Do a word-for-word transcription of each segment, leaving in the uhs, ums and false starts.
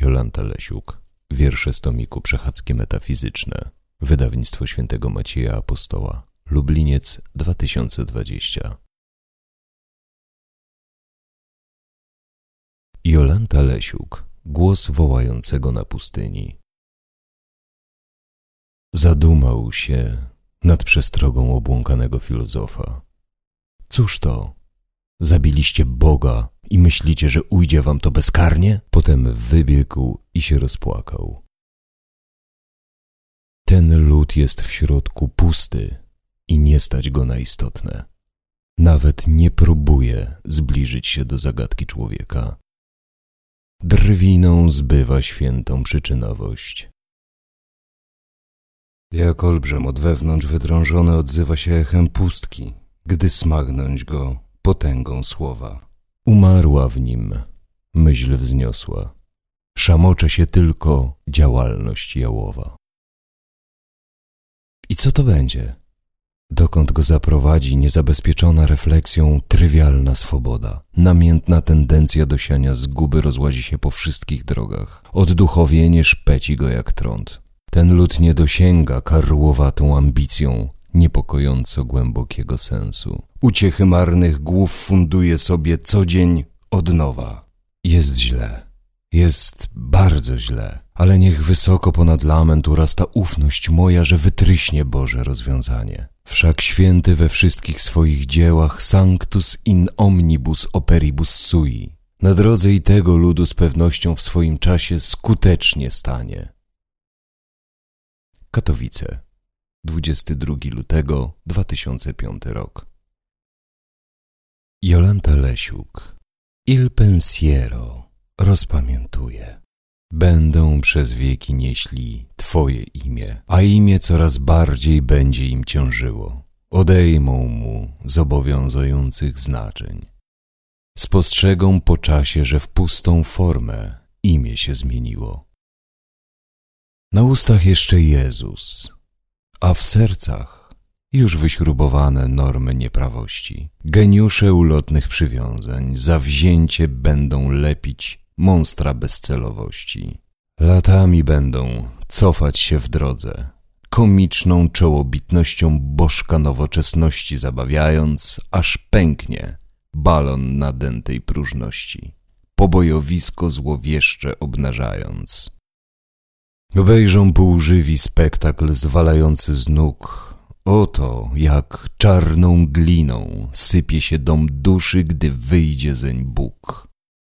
Jolanta Lesiuk. Wiersze z tomiku Przechadzki metafizyczne. Wydawnictwo Świętego Macieja Apostoła. Lubliniec dwa tysiące dwadzieścia. Jolanta Lesiuk. Głos wołającego na pustyni. Zadumał się nad przestrogą obłąkanego filozofa. Cóż to? Zabiliście Boga i myślicie, że ujdzie wam to bezkarnie? Potem wybiegł i się rozpłakał. Ten lud jest w środku pusty i nie stać go na istotne. Nawet nie próbuje zbliżyć się do zagadki człowieka. Drwiną zbywa świętą przyczynowość. Jak olbrzym od wewnątrz wydrążony odzywa się echem pustki, gdy smagnąć go potęgą słowa. Umarła w nim myśl wzniosła. Szamocze się tylko działalność jałowa. I co to będzie? Dokąd go zaprowadzi niezabezpieczona refleksją trywialna swoboda? Namiętna tendencja do siania zguby rozłazi się po wszystkich drogach. Odduchowienie szpeci go jak trąd. Ten lud nie dosięga karłowatą ambicją niepokojąco głębokiego sensu. Uciechy marnych głów funduje sobie co dzień od nowa. Jest źle, jest bardzo źle, ale niech wysoko ponad lament urasta ufność moja, że wytryśnie Boże rozwiązanie. Wszak święty we wszystkich swoich dziełach sanctus in omnibus operibus sui. Na drodze i tego ludu z pewnością w swoim czasie skutecznie stanie. Katowice, dwudziestego drugiego lutego dwa tysiące piąty rok. Jolanta Lesiuk. Il pensiero rozpamiętuje. Będą przez wieki nieśli Twoje imię, a imię coraz bardziej będzie im ciążyło. Odejmą mu zobowiązujących znaczeń. Spostrzegą po czasie, że w pustą formę imię się zmieniło. Na ustach jeszcze Jezus, a w sercach już wyśrubowane normy nieprawości. Geniusze ulotnych przywiązań zawzięcie będą lepić monstra bezcelowości. Latami będą cofać się w drodze, komiczną czołobitnością bożka nowoczesności zabawiając, aż pęknie balon nadętej próżności, pobojowisko złowieszcze obnażając. Obejrzą półżywi spektakl zwalający z nóg. Oto jak czarną gliną sypie się dom duszy, gdy wyjdzie zeń Bóg.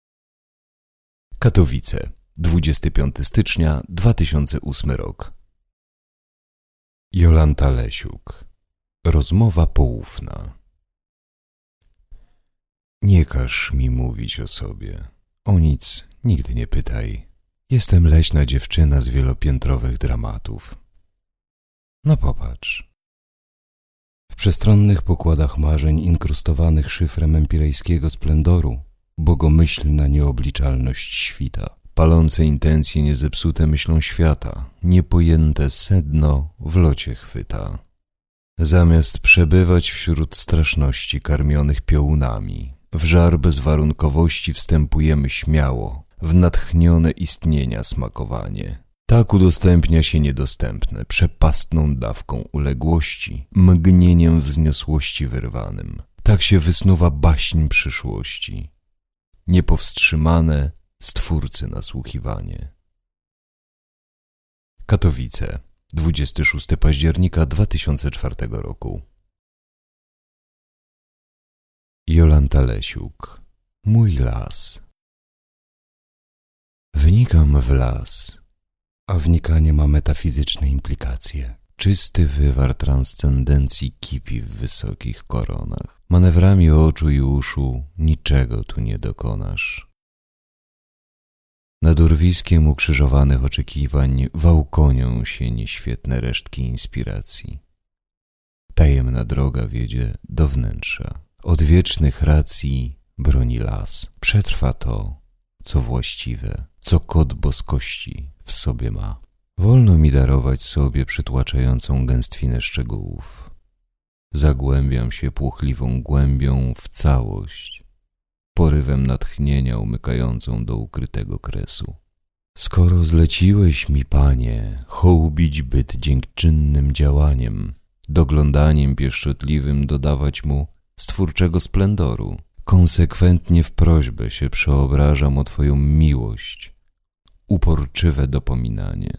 Katowice, dwudziestego piątego stycznia dwa tysiące ósmy rok. Jolanta Lesiuk. Rozmowa poufna. Nie każ mi mówić o sobie. O nic nigdy nie pytaj. Jestem leśna dziewczyna z wielopiętrowych dramatów. No popatrz. W przestronnych pokładach marzeń inkrustowanych szyfrem empirejskiego splendoru bogomyślna nieobliczalność świta. Palące intencje niezepsute myślą świata, niepojęte sedno w locie chwyta. Zamiast przebywać wśród straszności karmionych piołunami, w żar bezwarunkowości wstępujemy śmiało, w natchnione istnienia smakowanie. Tak udostępnia się niedostępne, przepastną dawką uległości, mgnieniem wzniosłości wyrwanym. Tak się wysnuwa baśń przyszłości, niepowstrzymane Stwórcy nasłuchiwanie. Katowice, dwudziestego szóstego października dwa tysiące czwartego roku. Jolanta Lesiuk. Mój las. Wnikam w las, a wnikanie ma metafizyczne implikacje. Czysty wywar transcendencji kipi w wysokich koronach. Manewrami oczu i uszu niczego tu nie dokonasz. Nad urwiskiem ukrzyżowanych oczekiwań wałkonią się nieświetne resztki inspiracji. Tajemna droga wiedzie do wnętrza. Od wiecznych racji broni las. Przetrwa to, co właściwe, co kod boskości w sobie ma. Wolno mi darować sobie przytłaczającą gęstwinę szczegółów. Zagłębiam się płochliwą głębią w całość, porywem natchnienia umykającą do ukrytego kresu. Skoro zleciłeś mi, Panie, hołubić byt dziękczynnym działaniem, doglądaniem pieszczotliwym dodawać mu stwórczego splendoru, konsekwentnie w prośbę się przeobrażam o Twoją miłość, uporczywe dopominanie.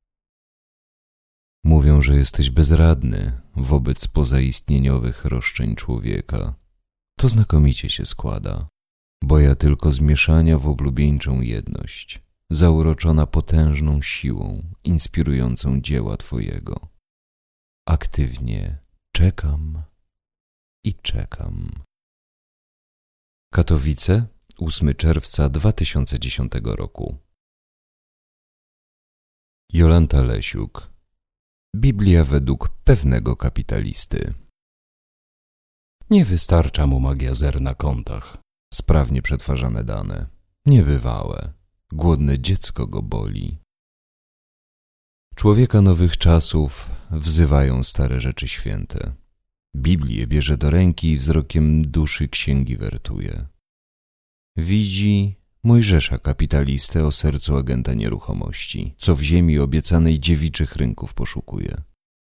Mówią, że jesteś bezradny wobec pozaistnieniowych roszczeń człowieka. To znakomicie się składa, bo ja tylko z mieszania w oblubieńczą jedność, zauroczona potężną siłą inspirującą dzieła Twojego. Aktywnie czekam i czekam. Katowice, ósmego czerwca dwa tysiące dziesiątego roku. Jolanta Lesiuk. Biblia według pewnego kapitalisty. Nie wystarcza mu magia zer na kontach. Sprawnie przetwarzane dane. Niebywałe. Głodne dziecko go boli. Człowieka nowych czasów wzywają stare rzeczy święte. Biblię bierze do ręki i wzrokiem duszy księgi wertuje. Widzi Mojżesza kapitalistę o sercu agenta nieruchomości, co w ziemi obiecanej dziewiczych rynków poszukuje.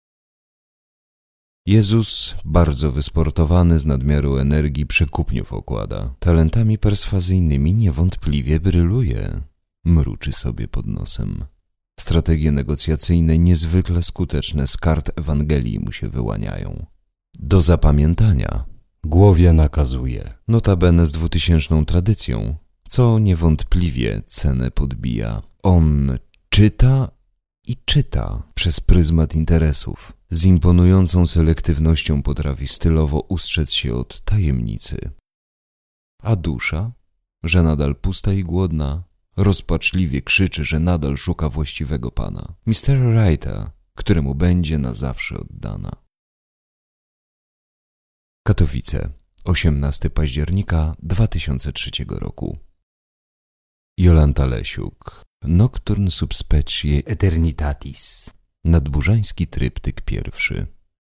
Jezus, bardzo wysportowany z nadmiaru energii, przekupniów okłada. Talentami perswazyjnymi niewątpliwie bryluje. Mruczy sobie pod nosem. Strategie negocjacyjne niezwykle skuteczne z kart Ewangelii mu się wyłaniają. Do zapamiętania. Głowie nakazuje. Notabene z dwutysięczną tradycją, co niewątpliwie cenę podbija. On czyta i czyta przez pryzmat interesów. Z imponującą selektywnością potrafi stylowo ustrzec się od tajemnicy. A dusza, że nadal pusta i głodna, rozpaczliwie krzyczy, że nadal szuka właściwego pana, mistera Wrighta, któremu będzie na zawsze oddana. Katowice, osiemnastego października dwa tysiące trzeciego roku. Jolanta Lesiuk. Nocturn subspecie eternitatis. Nadburzański tryptyk pierwszy.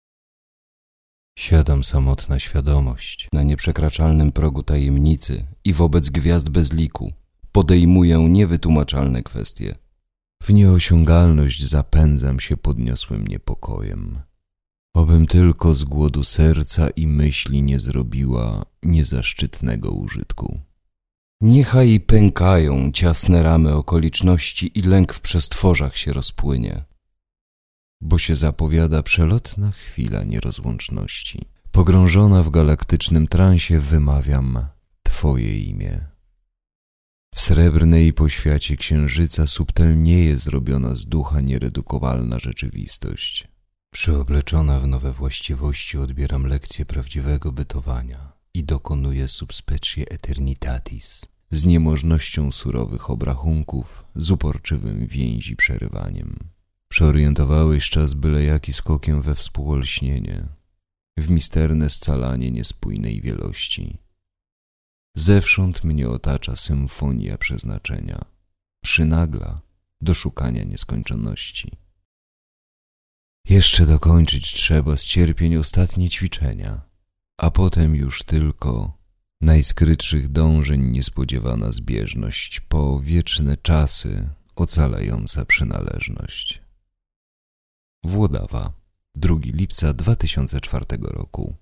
Siadam samotna świadomość na nieprzekraczalnym progu tajemnicy i wobec gwiazd bez liku podejmuję niewytłumaczalne kwestie. W nieosiągalność zapędzam się podniosłym niepokojem. Obym tylko z głodu serca i myśli nie zrobiła niezaszczytnego użytku. Niechaj pękają ciasne ramy okoliczności i lęk w przestworzach się rozpłynie. Bo się zapowiada przelotna chwila nierozłączności. Pogrążona w galaktycznym transie wymawiam Twoje imię. W srebrnej poświacie księżyca subtelnieje zrobiona z ducha nieredukowalna rzeczywistość. Przyobleczona w nowe właściwości odbieram lekcję prawdziwego bytowania i dokonuję subspecie eternitatis. Z niemożnością surowych obrachunków, z uporczywym więzi przerywaniem. Przeorientowałeś czas byle jaki skokiem we współolśnienie, w misterne scalanie niespójnej wielości. Zewsząd mnie otacza symfonia przeznaczenia, przynagla do szukania nieskończoności. Jeszcze dokończyć trzeba z cierpień ostatnie ćwiczenia, a potem już tylko najskrytszych dążeń niespodziewana zbieżność, po wieczne czasy ocalająca przynależność. Włodawa, drugiego lipca dwa tysiące czwartego roku.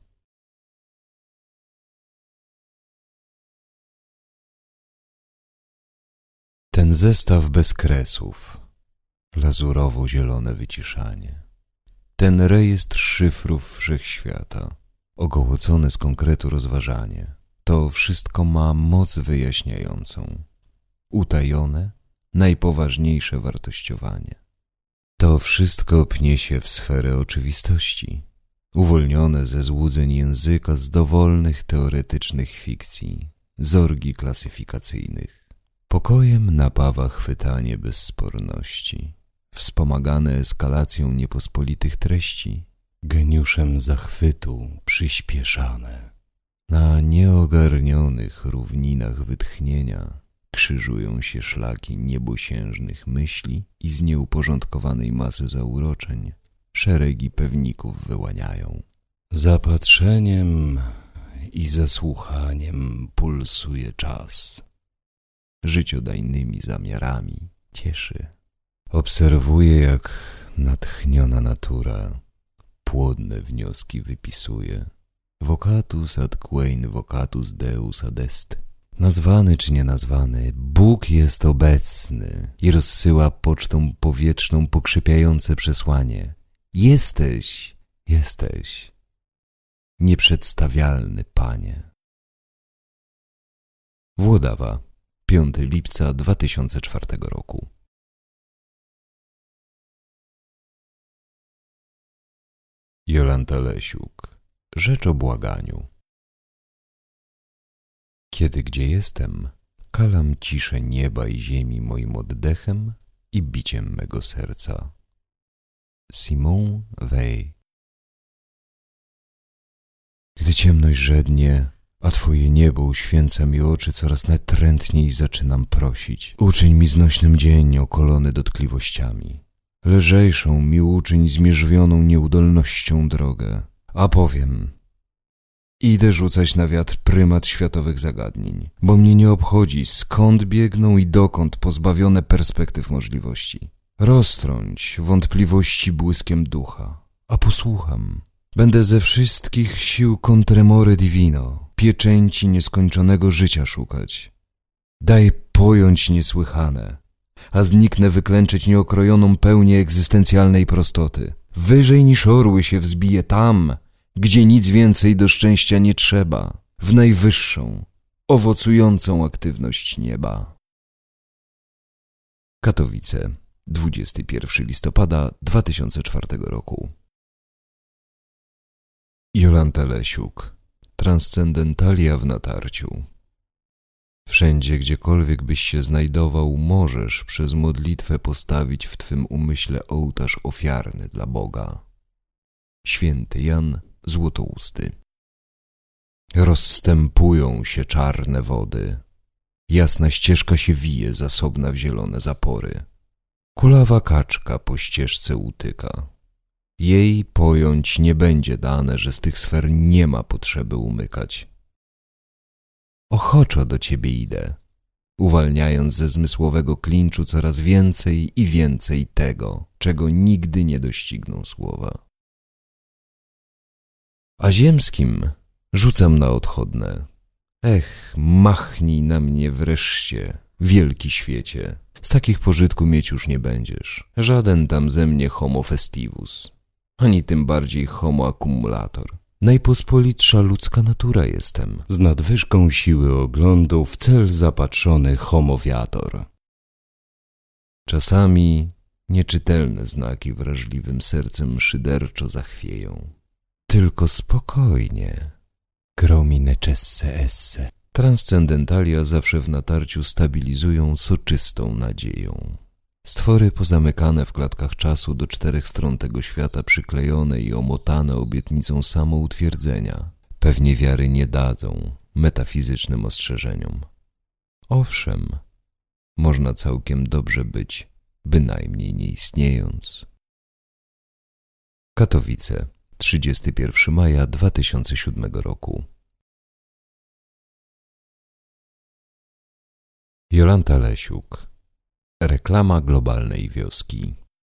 Ten zestaw bez kresów, lazurowo-zielone wyciszanie, ten rejestr szyfrów wszechświata, ogołocone z konkretu rozważanie, to wszystko ma moc wyjaśniającą, utajone, najpoważniejsze wartościowanie. To wszystko pnie się w sferę oczywistości, uwolnione ze złudzeń języka, z dowolnych teoretycznych fikcji, z orgii klasyfikacyjnych. Pokojem napawa chwytanie bezsporności, wspomagane eskalacją niepospolitych treści, geniuszem zachwytu przyspieszane. Na nieogarnionych równinach wytchnienia krzyżują się szlaki niebosiężnych myśli i z nieuporządkowanej masy zauroczeń szeregi pewników wyłaniają. Zapatrzeniem i zasłuchaniem pulsuje czas. Życiodajnymi zamiarami cieszy. Obserwuję, jak natchniona natura płodne wnioski wypisuje. Vocatus ad quain vocatus Deus ad est. Nazwany czy nienazwany, Bóg jest obecny i rozsyła pocztą powietrzną pokrzepiające przesłanie. Jesteś, jesteś, nieprzedstawialny Panie. Włodawa, piątego lipca dwa tysiące czwartego roku. Jolanta Lesiuk. Rzecz o błaganiu. Kiedy gdzie jestem, kalam ciszę nieba i ziemi moim oddechem i biciem mego serca. Simone Weil. Gdy ciemność żednie, a Twoje niebo uświęca mi oczy, coraz natrętniej zaczynam prosić. Uczyń mi znośnym dzień okolony dotkliwościami. Lżejszą mi uczyń zmierzwioną nieudolnością drogę. A powiem, idę rzucać na wiatr prymat światowych zagadnień, bo mnie nie obchodzi, skąd biegną i dokąd pozbawione perspektyw możliwości. Roztrąć wątpliwości błyskiem ducha, a posłucham. Będę ze wszystkich sił contremore divino, pieczęci nieskończonego życia szukać. Daj pojąć niesłychane, a zniknę wyklęczyć nieokrojoną pełnię egzystencjalnej prostoty. Wyżej niż orły się wzbije tam, gdzie nic więcej do szczęścia nie trzeba, w najwyższą, owocującą aktywność nieba. Katowice, dwudziestego pierwszego listopada dwa tysiące czwartego roku. Jolanta Lesiuk. Transcendentalia w natarciu. Wszędzie, gdziekolwiek byś się znajdował, możesz przez modlitwę postawić w twym umyśle ołtarz ofiarny dla Boga. Święty Jan Złotousty. Rozstępują się czarne wody. Jasna ścieżka się wije, zasobna w zielone zapory. Kulawa kaczka po ścieżce utyka. Jej pojąć nie będzie dane, że z tych sfer nie ma potrzeby umykać. Ochoczo do ciebie idę, uwalniając ze zmysłowego klinczu coraz więcej i więcej tego, czego nigdy nie dościgną słowa. A ziemskim rzucam na odchodne. Ech, machnij na mnie wreszcie, wielki świecie. Z takich pożytku mieć już nie będziesz. Żaden tam ze mnie homo festivus, ani tym bardziej homo accumulator. Najpospolitsza ludzka natura jestem, z nadwyżką siły oglądu w cel zapatrzony homo viator. Czasami nieczytelne znaki wrażliwym sercem szyderczo zachwieją. Tylko spokojnie. Gromi necesse esse. Transcendentalia zawsze w natarciu stabilizują soczystą nadzieją. Stwory pozamykane w klatkach czasu do czterech stron tego świata, przyklejone i omotane obietnicą samoutwierdzenia, pewnie wiary nie dadzą metafizycznym ostrzeżeniom. Owszem, można całkiem dobrze być, bynajmniej nie istniejąc. Katowice, trzydziestego pierwszego maja dwa tysiące siódmego roku. Jolanta Lesiuk. Reklama globalnej wioski.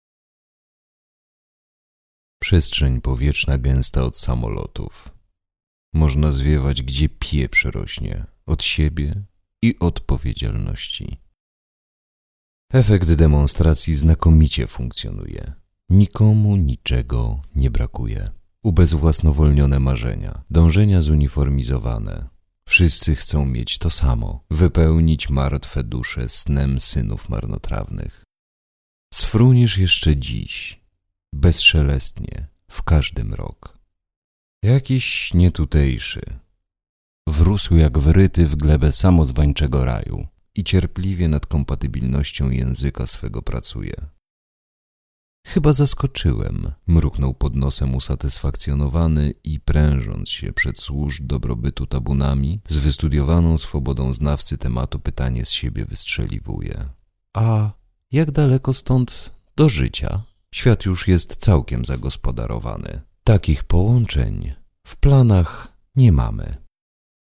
Przestrzeń powietrzna gęsta od samolotów. Można zwiewać, gdzie pieprz rośnie, od siebie i odpowiedzialności. Efekt demonstracji znakomicie funkcjonuje. Nikomu niczego nie brakuje. Ubezwłasnowolnione marzenia, dążenia zuniformizowane. Wszyscy chcą mieć to samo, wypełnić martwe dusze snem synów marnotrawnych. Sfruniesz jeszcze dziś, bezszelestnie, w każdy mrok. Jakiś nietutejszy wrósł jak wryty w glebę samozwańczego raju i cierpliwie nad kompatybilnością języka swego pracuje. Chyba zaskoczyłem, mruknął pod nosem usatysfakcjonowany i prężąc się przed służb dobrobytu tabunami, z wystudiowaną swobodą znawcy tematu pytanie z siebie wystrzeliwuje. A jak daleko stąd do życia? Świat już jest całkiem zagospodarowany. Takich połączeń w planach nie mamy.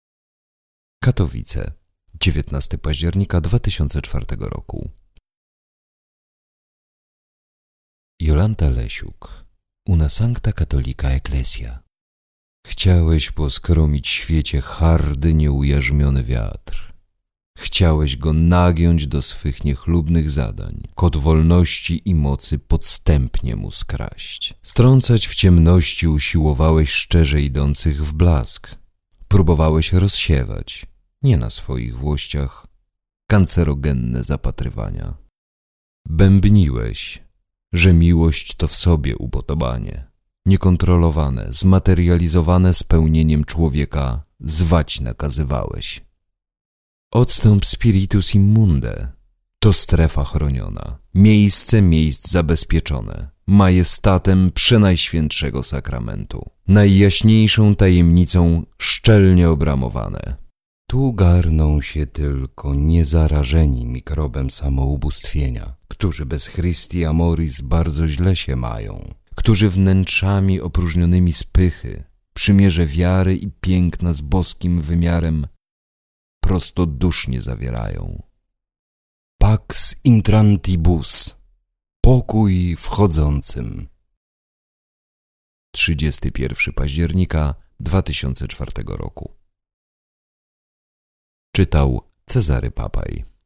Katowice, dziewiętnastego października dwa tysiące czwartego roku. Jolanta Lesiuk, Una Sancta Catholica Ecclesia. Chciałeś poskromić świecie hardy, nieujarzmiony wiatr. Chciałeś go nagiąć do swych niechlubnych zadań, kod wolności i mocy podstępnie mu skraść. Strącać w ciemności usiłowałeś szczerze idących w blask. Próbowałeś rozsiewać, nie na swoich włościach, kancerogenne zapatrywania. Bębniłeś, że miłość to w sobie upodobanie, niekontrolowane, zmaterializowane spełnieniem człowieka, zwać nakazywałeś. Odstęp spiritus immunde to strefa chroniona, miejsce miejsc zabezpieczone, majestatem przenajświętszego sakramentu, najjaśniejszą tajemnicą szczelnie obramowane. Tu garną się tylko niezarażeni mikrobem samoubóstwienia, którzy bez Christi Amoris bardzo źle się mają, którzy wnętrzami opróżnionymi z pychy, przymierze wiary i piękna z boskim wymiarem prostodusznie zawierają. Pax intrantibus, pokój wchodzącym. trzydziestego pierwszego października dwa tysiące czwartego roku. Czytał Cezary Papaj.